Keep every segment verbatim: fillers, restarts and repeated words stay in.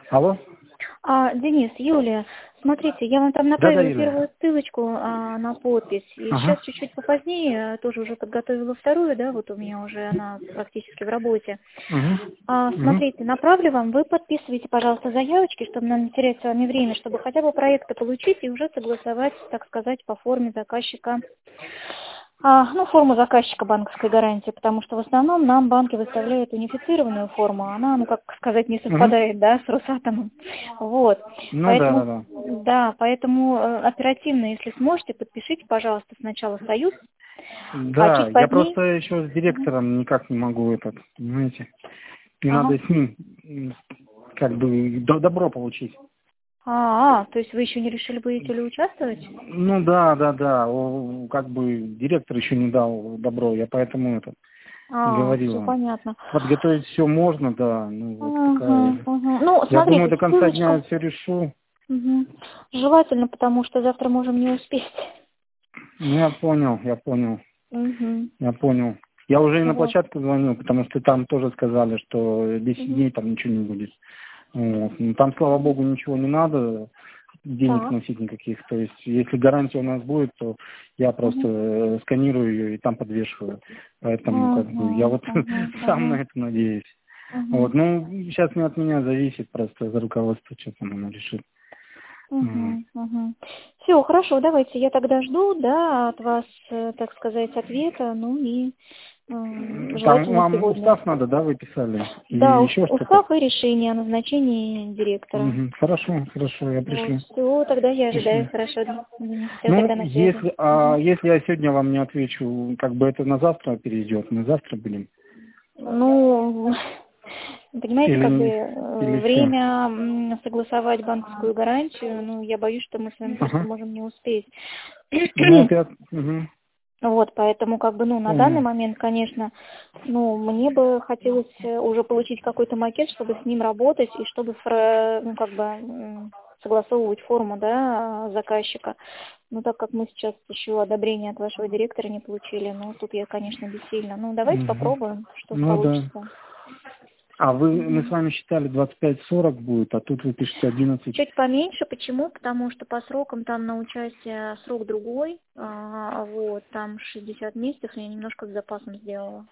Алло? А, Денис, Юлия, смотрите, я вам там Да, да, направила Юлия. первую ссылочку а, на подпись. И Ага. сейчас чуть-чуть попозднее тоже уже подготовила вторую, да, вот у меня уже она практически в работе. Угу. А, Угу. смотрите, направлю вам, вы подписывайте, пожалуйста, заявочки, чтобы нам не терять с вами время, чтобы хотя бы проекты получить и уже согласовать, так сказать, по форме заказчика. А, ну, форму заказчика банковской гарантии, потому что в основном нам банки выставляют унифицированную форму, она, ну, как сказать, не Угу. совпадает, да, с Росатомом. Вот. Ну да, да, Поэтому, да. да, поэтому э, оперативно, если сможете, подпишите, пожалуйста, сначала союз, а Да, чуть я позднее... просто еще с Мгм. директором никак не могу этот, понимаете. Мне Ага. надо с ним м, как бы до- добро получить. А, а, то есть вы еще не решили, будете ли участвовать? Ну да, да, да. О, как бы директор еще не дал добро, я поэтому это А, все говорила. понятно. Подготовить все можно, да. Ну вот Ага, такая. ага. Ну, Я думаю, смотрите, до конца дня ссылочка. я все решу. Мгм. Желательно, потому что завтра можем не успеть. Ну я понял, я понял, Угу. я понял. Я уже и на Вот. площадку звонил, потому что там тоже сказали, что десять Угу. дней там ничего не будет. Вот. Ну, там, слава богу, ничего не надо, денег Так. носить никаких. То есть, если гарантия у нас будет, то я просто Угу. э, сканирую ее и там подвешиваю. Поэтому, как бы, я Угу. вот Угу. сам на Угу. это надеюсь. Угу. Вот. Ну, сейчас не от меня зависит, просто за руководство, что там оно решит. Мгм. Угу. Угу. Все, хорошо, давайте. Я тогда жду, да, от вас, э, так сказать, ответа, ну и м, Там желательно вам сегодня. устав надо, да, вы писали? Да, Или ус- еще что-то? устав и решение о назначении директора. Мгм. Хорошо, хорошо, я Вот, пришлю. все, тогда я ожидаю, Пришлю. хорошо. Все, Ну, тогда на связи. если, а, Мгм. если я сегодня вам не отвечу, как бы это на завтра перейдет, мы завтра будем? Ну, понимаете, как бы Или, э, или все? время м, согласовать банковскую гарантию, ну, я боюсь, что мы с вами просто Ага. можем не успеть. Ну, вот я, угу, Вот, поэтому, как бы, ну, на данный понял. момент, конечно, ну, мне бы хотелось э, уже получить какой-то макет, чтобы с ним работать и чтобы, фра- ну, как бы, м, согласовывать форму, да, заказчика. Ну, так как мы сейчас еще одобрение от вашего директора не получили, ну, тут я, конечно, бессильна. Ну, давайте Угу. попробуем, что Ну да. получится. А вы, мы с Мгм. вами считали двадцать пять сорок будет, а тут вы пишете одиннадцать. Чуть поменьше. Почему? Потому что по срокам там на участие срок другой. А, вот, там шестьдесят месяцев я немножко с запасом сделала.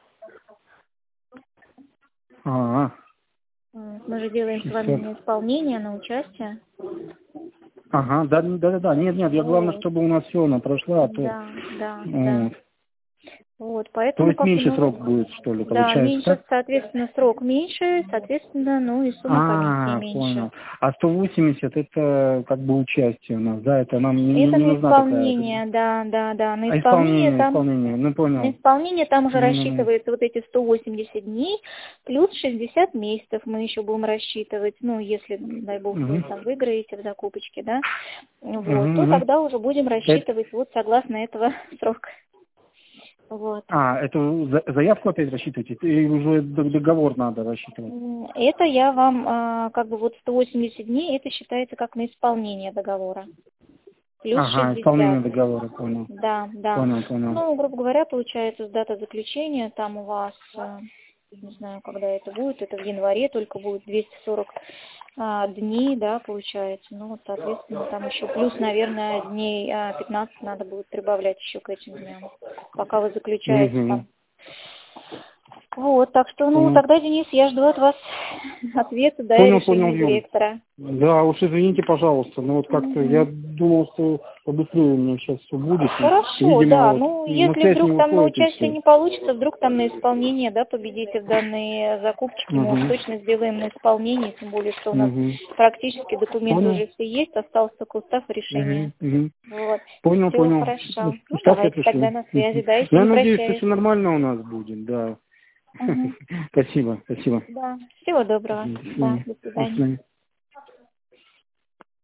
А, М, Мы же делаем с вами шестьдесят. не исполнение, а на участие. Ага, да, да, да, да. Нет, нет, я главное, Вот. чтобы у нас все она прошла, а то Да, да, да. вот. Вот, То поэтому есть как бы, меньше ну, срок будет, что ли, да, получается, меньше, так? соответственно, срок меньше, соответственно, ну и сумма комиссии А, меньше. понял. А сто восемьдесят это как бы участие у нас, да? Это нам не, не- Это не на нужна такая. исполнение, да, да, да. На А исполнение исполнение, там исполнение, ну На понял. исполнение там уже Ну-ну-ну. рассчитывается вот эти сто восемьдесят дней плюс шестьдесят месяцев мы еще будем рассчитывать. Ну, если, дай бог, Угу. вы там выиграете в закупочке, да, Угу, вот, то угу. тогда уже будем Это, рассчитывать вот согласно этого срока. Вот. а, эту за- заявку опять рассчитываете? И уже д- договор надо рассчитывать? М, Это я вам, а, как бы вот сто восемьдесят дней, это считается как на исполнение договора. Плюс Ага, исполнение шестьдесят. договора, понял. Да, да. Понял, понял. Ну, грубо говоря, получается, с дата заключения, там у вас, э, не знаю, когда это будет, это в январе только будет двести сорок а, дней, да, получается. Ну, вот, соответственно, там еще плюс, наверное, дней а, пятнадцать надо будет прибавлять еще к этим дням, пока вы заключаете Угу. там. Вот, так что, ну, Понял. тогда, Денис, я жду от вас ответа, да, и Понял, понял, решения Юль. директора. Да, уж извините, пожалуйста, но вот как-то я Мгм. думал, что побыстрее у меня сейчас все будет. И, Хорошо, видимо, да. вот Ну, на если связь не вдруг там на выходит и участие все. не получится, вдруг там на исполнение, да, победите в данной закупочке, мы уж Угу. точно сделаем на исполнение, тем более, что у нас Угу. практически документы Понял. уже все есть, остался только устав и решение. Угу. Угу. Вот. Понял, Все понял. хорошо. Ну, Устав я давайте пришлю. тогда на связи, Мгм. да, еще Я не надеюсь, что прощаюсь. все нормально у нас будет, да. Мгм. Спасибо, спасибо. Да. Всего доброго. До Да, свидания. до До свидания. свидания.